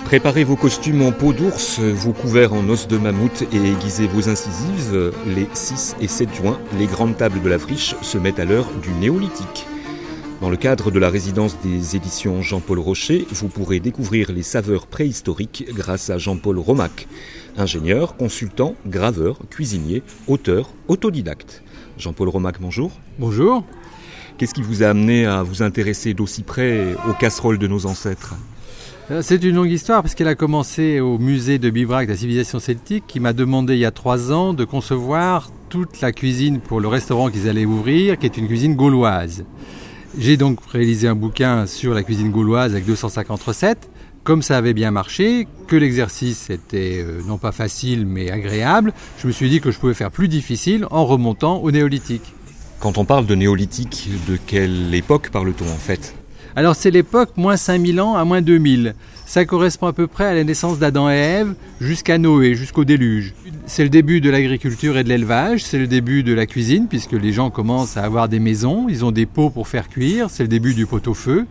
Préparez vos costumes en peau d'ours, vos couverts en os de mammouth et aiguisez vos incisives. Les 6 et 7 juin, les grandes tables de la friche se mettent à l'heure du néolithique. Dans le cadre de la résidence des éditions Jean-Paul Rocher, vous pourrez découvrir les saveurs préhistoriques grâce à Jean-Paul Romac, ingénieur, consultant, graveur, cuisinier, auteur, autodidacte. Jean-Paul Romac, bonjour. Bonjour. Qu'est-ce qui vous a amené à vous intéresser d'aussi près aux casseroles de nos ancêtres ? C'est une longue histoire parce qu'elle a commencé au musée de Bibrac de la civilisation celtique qui m'a demandé il y a 3 ans de concevoir toute la cuisine pour le restaurant qu'ils allaient ouvrir, qui est une cuisine gauloise. J'ai donc réalisé un bouquin sur la cuisine gauloise avec 250 recettes. Comme ça avait bien marché, que l'exercice était non pas facile mais agréable, je me suis dit que je pouvais faire plus difficile en remontant au néolithique. Quand on parle de néolithique, de quelle époque parle-t-on en fait ? Alors c'est l'époque moins 5000 ans à moins 2000. Ça correspond à peu près à la naissance d'Adam et Ève jusqu'à Noé, jusqu'au déluge. C'est le début de l'agriculture et de l'élevage, c'est le début de la cuisine puisque les gens commencent à avoir des maisons, ils ont des pots pour faire cuire, c'est le début du pot-au-feu,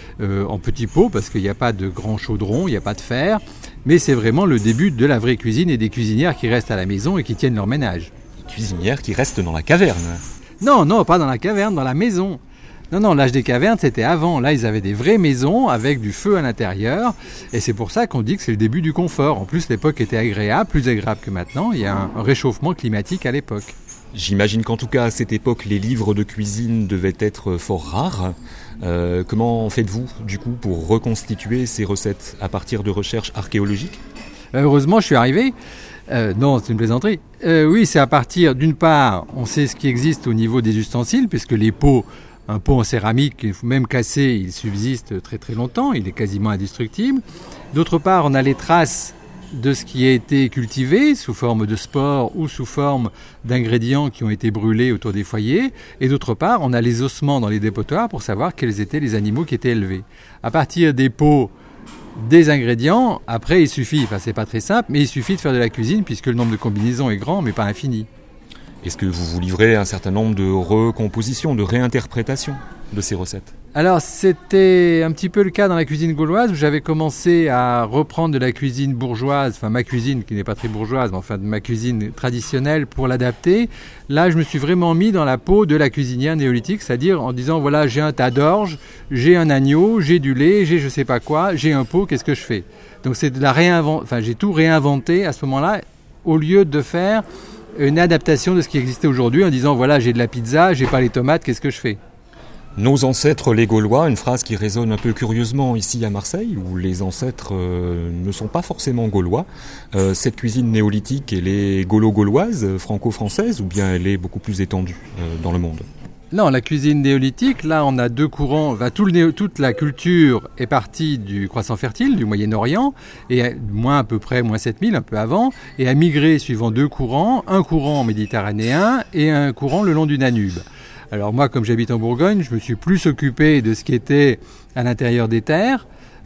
en petits pots parce qu'il n'y a pas de grand chaudron, il n'y a pas de fer, mais c'est vraiment le début de la vraie cuisine et des cuisinières qui restent à la maison et qui tiennent leur ménage. Cuisinières qui restent dans la caverne ? Non, pas dans la caverne, dans la maison. Non, l'âge des cavernes, c'était avant. Là, ils avaient des vraies maisons avec du feu à l'intérieur. Et c'est pour ça qu'on dit que c'est le début du confort. En plus, l'époque était agréable, plus agréable que maintenant. Il y a un réchauffement climatique à l'époque. J'imagine qu'en tout cas, à cette époque, les livres de cuisine devaient être fort rares. Comment faites-vous, du coup, pour reconstituer ces recettes à partir de recherches archéologiques ? Heureusement, je suis arrivé. Non, c'est une plaisanterie. Oui, c'est à partir, d'une part, on sait ce qui existe au niveau des ustensiles, puisque les pots... Un pot en céramique, même cassé, il subsiste très très longtemps, il est quasiment indestructible. D'autre part, on a les traces de ce qui a été cultivé sous forme de spores ou sous forme d'ingrédients qui ont été brûlés autour des foyers. Et d'autre part, on a les ossements dans les dépotoirs pour savoir quels étaient les animaux qui étaient élevés. À partir des pots, des ingrédients, après il suffit, c'est pas très simple, mais il suffit de faire de la cuisine puisque le nombre de combinaisons est grand mais pas infini. Est-ce que vous vous livrez un certain nombre de recompositions, de réinterprétations de ces recettes ? Alors c'était un petit peu le cas dans la cuisine gauloise où j'avais commencé à reprendre de la cuisine bourgeoise, ma cuisine qui n'est pas très bourgeoise, mais de ma cuisine traditionnelle pour l'adapter. Là je me suis vraiment mis dans la peau de la cuisinière néolithique, c'est-à-dire en disant voilà j'ai un tas d'orge, j'ai un agneau, j'ai du lait, j'ai je sais pas quoi, j'ai un pot, qu'est-ce que je fais ? Donc c'est de la j'ai tout réinventé à ce moment-là au lieu de faire une adaptation de ce qui existait aujourd'hui en disant voilà j'ai de la pizza, j'ai pas les tomates, qu'est-ce que je fais ? Nos ancêtres les Gaulois, une phrase qui résonne un peu curieusement ici à Marseille où les ancêtres ne sont pas forcément gaulois. Cette cuisine néolithique, elle est gaulo-gauloise, franco-française ou bien elle est beaucoup plus étendue dans le monde ? Non, la cuisine néolithique, là on a 2 courants, toute la culture est partie du croissant fertile, du Moyen-Orient, et à peu près moins 7000, un peu avant, et a migré suivant 2 courants, un courant méditerranéen et un courant le long du Danube. Alors moi, comme j'habite en Bourgogne, je me suis plus occupé de ce qui était à l'intérieur des terres,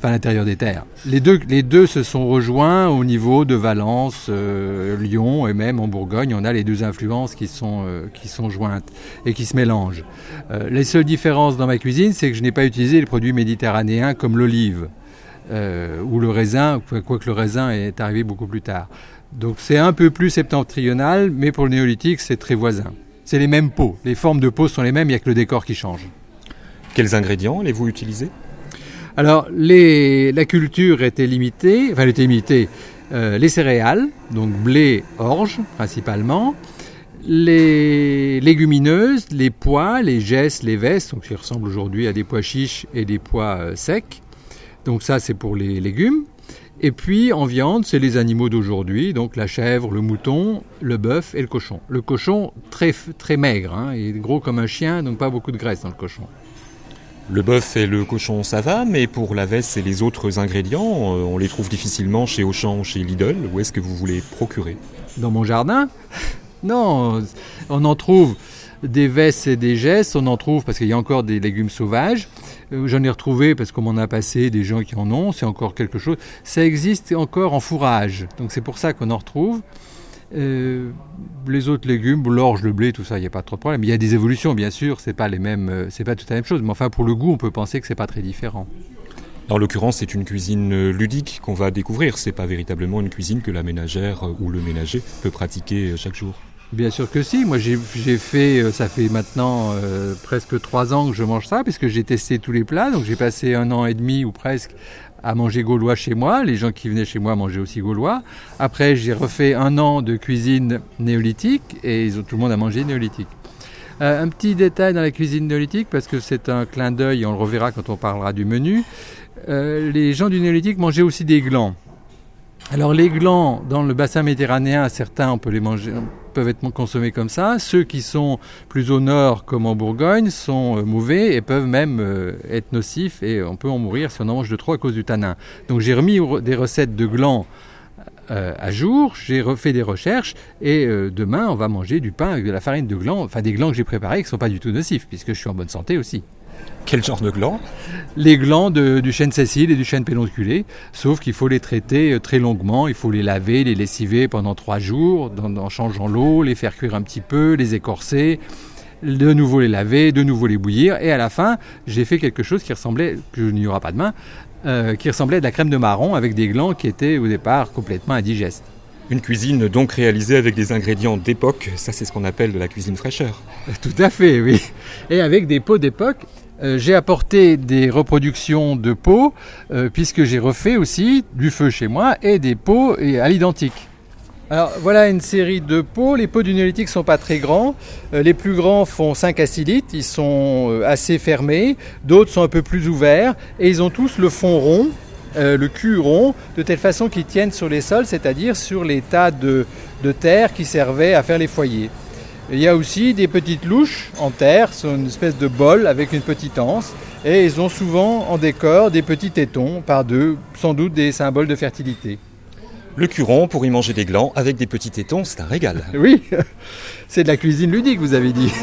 Les deux se sont rejoints au niveau de Valence, Lyon et même en Bourgogne. On a les 2 influences qui sont jointes et qui se mélangent. Les seules différences dans ma cuisine, c'est que je n'ai pas utilisé les produits méditerranéens comme l'olive ou le raisin, quoique le raisin est arrivé beaucoup plus tard. Donc c'est un peu plus septentrional, mais pour le néolithique, c'est très voisin. C'est les mêmes pots. Les formes de pots sont les mêmes, il n'y a que le décor qui change. Quels ingrédients allez-vous utiliser ? Alors, la culture était limitée. Les céréales, donc blé, orge principalement, les légumineuses, les pois, les gesses, les vesses, donc qui ressemblent aujourd'hui à des pois chiches et des pois secs. Donc ça, c'est pour les légumes. Et puis, en viande, c'est les animaux d'aujourd'hui, donc la chèvre, le mouton, le bœuf et le cochon. Le cochon, très, très maigre, il est gros comme un chien, donc pas beaucoup de graisse dans le cochon. Le bœuf et le cochon, ça va, mais pour la veste et les autres ingrédients, on les trouve difficilement chez Auchan ou chez Lidl. Où est-ce que vous voulez procurer ? Dans mon jardin ? Non, on en trouve des vesses et des gesses, on en trouve parce qu'il y a encore des légumes sauvages. J'en ai retrouvé parce qu'on m'en a passé, des gens qui en ont, c'est encore quelque chose. Ça existe encore en fourrage, donc c'est pour ça qu'on en retrouve. Les autres légumes, l'orge, le blé, tout ça, il n'y a pas trop de problème. Il y a des évolutions, bien sûr, c'est pas tout la même chose, mais enfin pour le goût, on peut penser que c'est pas très différent. En l'occurrence, c'est une cuisine ludique qu'on va découvrir. C'est pas véritablement une cuisine que la ménagère ou le ménager peut pratiquer chaque jour. Bien sûr que si. Moi, j'ai fait, ça fait maintenant presque 3 ans que je mange ça, puisque j'ai testé tous les plats. Donc, j'ai passé 1 an et demi ou presque à manger gaulois chez moi. Les gens qui venaient chez moi mangeaient aussi gaulois. Après, j'ai refait 1 an de cuisine néolithique et tout le monde a mangé néolithique. Un petit détail dans la cuisine néolithique, parce que c'est un clin d'œil, on le reverra quand on parlera du menu. Les gens du néolithique mangeaient aussi des glands. Alors les glands, dans le bassin méditerranéen, certains on peut les manger, peuvent être consommés comme ça. Ceux qui sont plus au nord, comme en Bourgogne, sont mauvais et peuvent même être nocifs, et on peut en mourir si on en mange de trop à cause du tanin. Donc j'ai remis des recettes de glands à jour, j'ai refait des recherches, et demain on va manger du pain avec de la farine de gland, enfin des glands que j'ai préparés qui ne sont pas du tout nocifs, puisque je suis en bonne santé aussi. Quel genre de glands ? Les glands du chêne Cécile et du chêne pédonculé, sauf qu'il faut les traiter très longuement, il faut les laver, les lessiver pendant 3 jours, en changeant l'eau, les faire cuire un petit peu, les écorcer, de nouveau les laver, de nouveau les bouillir, et à la fin, j'ai fait quelque chose qui ressemblait, que il n'y aura pas demain, qui ressemblait à de la crème de marron avec des glands qui étaient au départ complètement indigestes. Une cuisine donc réalisée avec des ingrédients d'époque, ça c'est ce qu'on appelle de la cuisine fraîcheur. Tout à fait, oui. Et avec des pots d'époque. J'ai apporté des reproductions de pots, puisque j'ai refait aussi du feu chez moi et des pots à l'identique. Alors voilà une série de pots. Les pots du néolithique ne sont pas très grands. Les plus grands font 5 à 6 litres, ils sont assez fermés. D'autres sont un peu plus ouverts et ils ont tous le fond rond, le cul rond, de telle façon qu'ils tiennent sur les sols, c'est-à-dire sur les tas de terre qui servaient à faire les foyers. Il y a aussi des petites louches en terre, c'est une espèce de bol avec une petite anse, et ils ont souvent en décor des petits tétons par deux, sans doute des symboles de fertilité. Le curon pour y manger des glands avec des petits tétons, c'est un régal. Oui, c'est de la cuisine ludique, vous avez dit.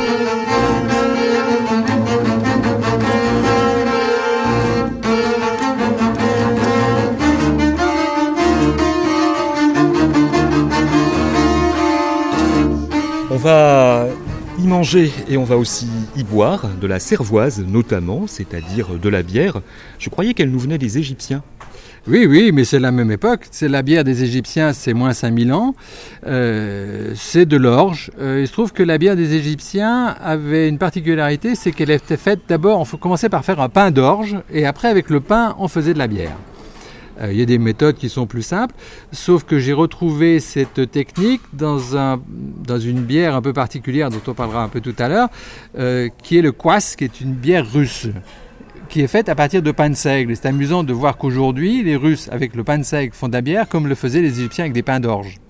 On va y manger et on va aussi y boire de la cervoise notamment, c'est-à-dire de la bière. Je croyais qu'elle nous venait des Égyptiens. Oui, mais c'est la même époque. C'est la bière des Égyptiens, c'est moins 5000 ans. C'est de l'orge. Il se trouve que la bière des Égyptiens avait une particularité, c'est qu'elle était faite d'abord, on commençait par faire un pain d'orge, et après avec le pain, on faisait de la bière. Il y a des méthodes qui sont plus simples, sauf que j'ai retrouvé cette technique dans une bière un peu particulière dont on parlera un peu tout à l'heure, qui est le kvass, qui est une bière russe, qui est faite à partir de pain de seigle. Et c'est amusant de voir qu'aujourd'hui, les Russes, avec le pain de seigle, font de la bière comme le faisaient les Égyptiens avec des pains d'orge.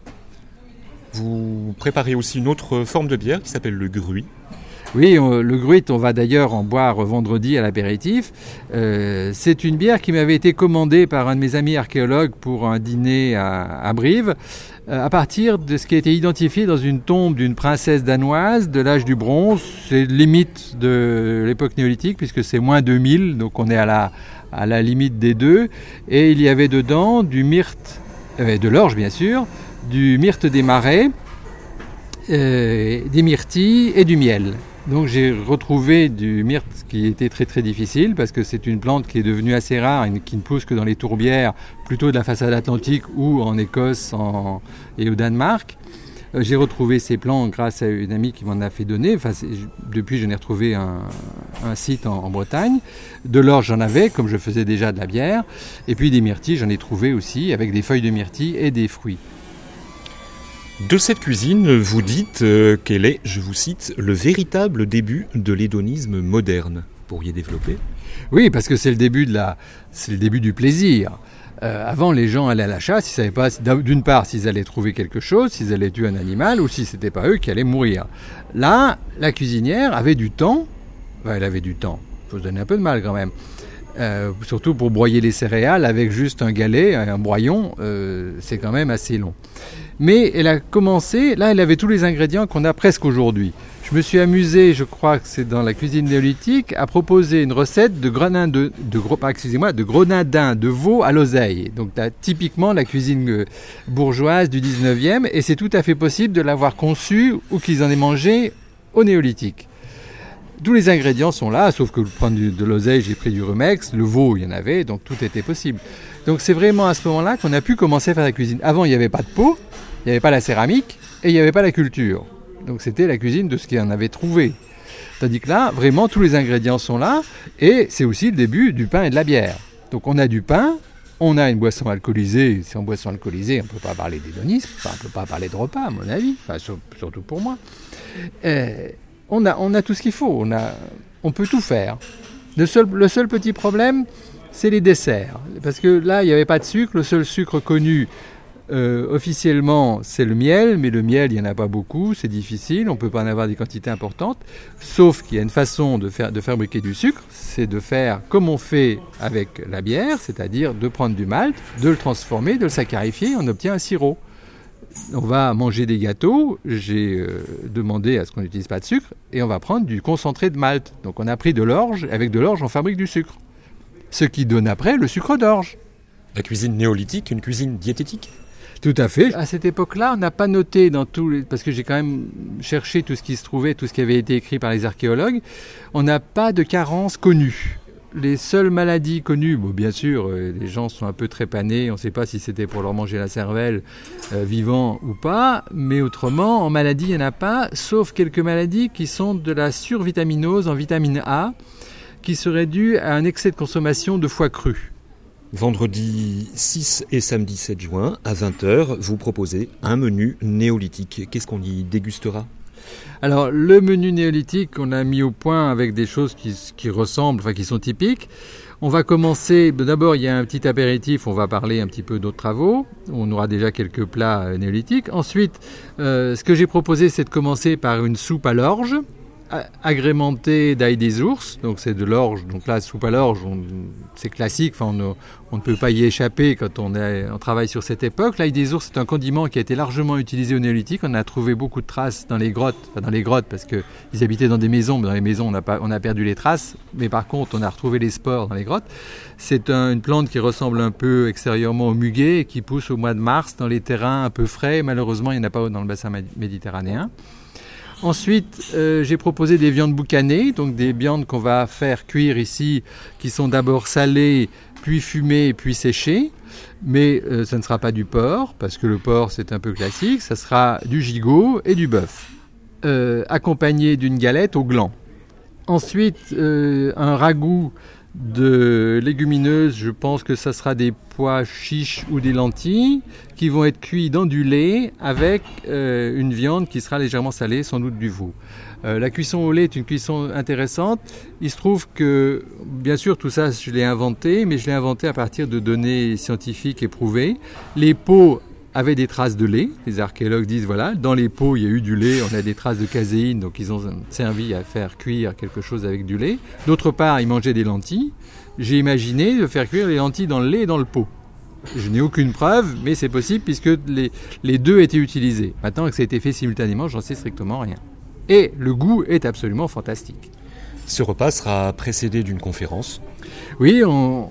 Vous préparez aussi une autre forme de bière qui s'appelle le gruit. Oui, le gruit, on va d'ailleurs en boire vendredi à l'apéritif. C'est une bière qui m'avait été commandée par un de mes amis archéologues pour un dîner à Brive, à partir de ce qui a été identifié dans une tombe d'une princesse danoise de l'âge du bronze. C'est limite de l'époque néolithique, puisque c'est moins 2000, donc on est à la limite des deux. Et il y avait dedans du myrte, de l'orge bien sûr, du myrte des marais, des myrtilles et du miel. Donc j'ai retrouvé du myrte qui était très très difficile parce que c'est une plante qui est devenue assez rare et qui ne pousse que dans les tourbières plutôt de la façade atlantique ou en Écosse et au Danemark. J'ai retrouvé ces plants grâce à une amie qui m'en a fait donner. Enfin, depuis, j'en ai retrouvé un site en Bretagne. De l'orge, j'en avais, comme je faisais déjà de la bière. Et puis des myrtilles, j'en ai trouvé aussi avec des feuilles de myrtille et des fruits. De cette cuisine, vous dites qu'elle est, je vous cite, le véritable début de l'hédonisme moderne. Pourriez développer ? Oui, parce que c'est le début du plaisir. Avant, les gens allaient à la chasse, ils ne savaient pas, d'une part, s'ils allaient trouver quelque chose, s'ils allaient tuer un animal, ou si ce n'était pas eux qui allaient mourir. Là, la cuisinière avait du temps. Enfin, elle avait du temps. Il faut se donner un peu de mal quand même. Surtout pour broyer les céréales avec juste un galet, un broyon, c'est quand même assez long. Mais elle a commencé, là elle avait tous les ingrédients qu'on a presque aujourd'hui. Je me suis amusé, je crois que c'est dans la cuisine néolithique, à proposer une recette de grenadin de veau à l'oseille. Donc typiquement la cuisine bourgeoise du 19e, et c'est tout à fait possible de l'avoir conçue ou qu'ils en aient mangé au néolithique. Tous les ingrédients sont là, sauf que pour prendre de l'oseille, j'ai pris du rumex, le veau, il y en avait, donc tout était possible. Donc c'est vraiment à ce moment-là qu'on a pu commencer à faire la cuisine. Avant, il n'y avait pas de pot, il n'y avait pas la céramique et il n'y avait pas la culture. Donc c'était la cuisine de ce qu'il y en avait trouvé. Tandis que là, vraiment, tous les ingrédients sont là et c'est aussi le début du pain et de la bière. Donc on a du pain, on a une boisson alcoolisée. Si on boisson alcoolisée, on ne peut pas parler d'hédonisme, on ne peut pas parler de repas, à mon avis, surtout pour moi. On a tout ce qu'il faut, on peut tout faire. Le seul petit problème, c'est les desserts. Parce que là, il n'y avait pas de sucre. Le seul sucre connu officiellement, c'est le miel. Mais le miel, il n'y en a pas beaucoup, c'est difficile. On ne peut pas en avoir des quantités importantes. Sauf qu'il y a une façon de fabriquer du sucre, c'est de faire comme on fait avec la bière, c'est-à-dire de prendre du malt, de le transformer, de le saccharifier, on obtient un sirop. On va manger des gâteaux, j'ai demandé à ce qu'on n'utilise pas de sucre, et on va prendre du concentré de malt. Donc on a pris de l'orge, avec de l'orge on fabrique du sucre. Ce qui donne après le sucre d'orge. La cuisine néolithique, une cuisine diététique ? Tout à fait. À cette époque-là, on n'a pas noté parce que j'ai quand même cherché tout ce qui se trouvait, tout ce qui avait été écrit par les archéologues, on n'a pas de carence connue. Les seules maladies connues, bien sûr, les gens sont un peu trépanés, on ne sait pas si c'était pour leur manger la cervelle vivant ou pas, mais autrement, en maladie, il n'y en a pas, sauf quelques maladies qui sont de la survitaminose en vitamine A, qui serait due à un excès de consommation de foie cru. Vendredi 6 et samedi 7 juin, à 20h, vous proposez un menu néolithique. Qu'est-ce qu'on y dégustera ? Alors, le menu néolithique, on a mis au point avec des choses qui ressemblent, enfin qui sont typiques. On va commencer, d'abord il y a un petit apéritif, on va parler un petit peu d'autres travaux. On aura déjà quelques plats néolithiques. Ensuite, ce que j'ai proposé, c'est de commencer par une soupe à l'orge, agrémentée d'ail des ours. Donc c'est de l'orge, donc là, soupe à l'orge, c'est classique, enfin, on ne peut pas y échapper quand on travaille sur cette époque. L'ail des ours, c'est un condiment qui a été largement utilisé au néolithique. On a trouvé beaucoup de traces dans les grottes parce qu'ils habitaient dans des maisons, mais dans les maisons on a perdu les traces, mais par contre on a retrouvé les spores dans les grottes. C'est une plante qui ressemble un peu extérieurement au muguet et qui pousse au mois de mars dans les terrains un peu frais. Malheureusement, il n'y en a pas dans le bassin méditerranéen. Ensuite, j'ai proposé des viandes boucanées, donc des viandes qu'on va faire cuire ici, qui sont d'abord salées, puis fumées, puis séchées. Mais ça ne sera pas du porc, parce que le porc c'est un peu classique, ça sera du gigot et du bœuf, accompagné d'une galette au gland. Ensuite, un ragoût de légumineuses, je pense que ça sera des pois chiches ou des lentilles qui vont être cuits dans du lait avec une viande qui sera légèrement salée, sans doute du veau. La cuisson au lait est une cuisson intéressante. Il se trouve que, bien sûr, tout ça, je l'ai inventé, mais je l'ai inventé à partir de données scientifiques éprouvées. Les pots avaient des traces de lait. Les archéologues disent, voilà, dans les pots, il y a eu du lait, on a des traces de caséine, donc ils ont servi à faire cuire quelque chose avec du lait. D'autre part, ils mangeaient des lentilles. J'ai imaginé de faire cuire les lentilles dans le lait et dans le pot. Je n'ai aucune preuve, mais c'est possible puisque les deux étaient utilisés. Maintenant que ça a été fait simultanément, j'en sais strictement rien. Et le goût est absolument fantastique. Ce repas sera précédé d'une conférence. Oui,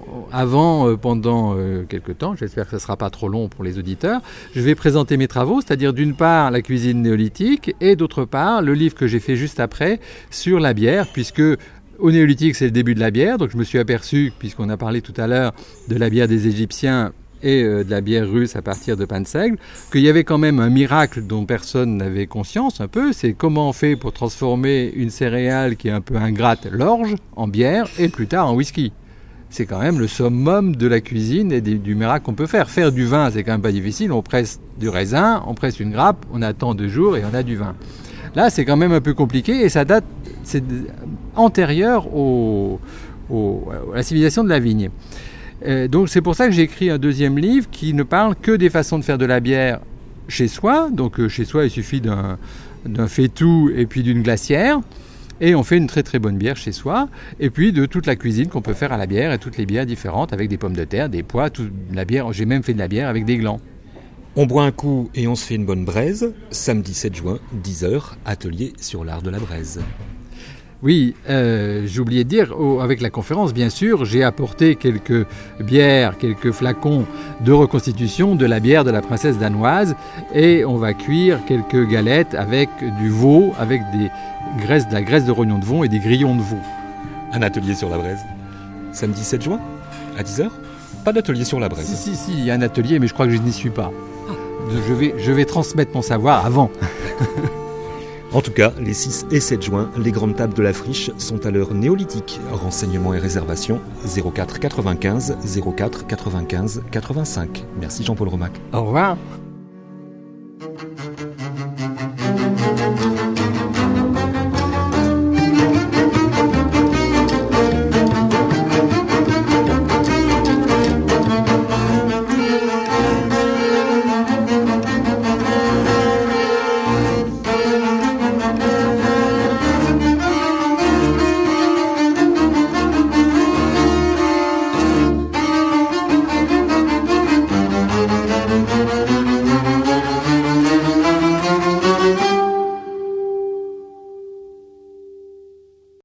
pendant quelques temps, j'espère que ça ne sera pas trop long pour les auditeurs, je vais présenter mes travaux, c'est-à-dire d'une part la cuisine néolithique et d'autre part le livre que j'ai fait juste après sur la bière, puisque au néolithique c'est le début de la bière, donc je me suis aperçu, puisqu'on a parlé tout à l'heure de la bière des Égyptiens et de la bière russe à partir de pain de seigle, qu'il y avait quand même un miracle dont personne n'avait conscience un peu, c'est comment on fait pour transformer une céréale qui est un peu ingrate, l'orge, en bière et plus tard en whisky. C'est quand même le summum de la cuisine et du miracle qu'on peut faire. Faire du vin, c'est quand même pas difficile, on presse du raisin, on presse une grappe, on attend 2 jours et on a du vin. Là, c'est quand même un peu compliqué et ça date, c'est antérieur à la civilisation de la vigne. Donc c'est pour ça que j'ai écrit un deuxième livre qui ne parle que des façons de faire de la bière chez soi. Donc chez soi, il suffit d'un faitout et puis d'une glacière. Et on fait une très très bonne bière chez soi. Et puis de toute la cuisine qu'on peut faire à la bière et toutes les bières différentes avec des pommes de terre, des pois, toute la bière. J'ai même fait de la bière avec des glands. On boit un coup et on se fait une bonne braise. Samedi 7 juin, 10h, atelier sur l'art de la braise. Oui, j'ai oublié de dire, avec la conférence, bien sûr, j'ai apporté quelques bières, quelques flacons de reconstitution de la bière de la princesse danoise et on va cuire quelques galettes avec du veau, avec de la graisse de rognon de veau et des grillons de veau. Un atelier sur la braise. Samedi 7 juin, à 10h. Pas d'atelier sur la braise. Si, il y a un atelier, mais je crois que je n'y suis pas. Je vais transmettre mon savoir avant. En tout cas, les 6 et 7 juin, les grandes tables de la friche sont à l'heure néolithique. Renseignements et réservations 04 95 04 95 85. Merci Jean-Paul Romac. Au revoir.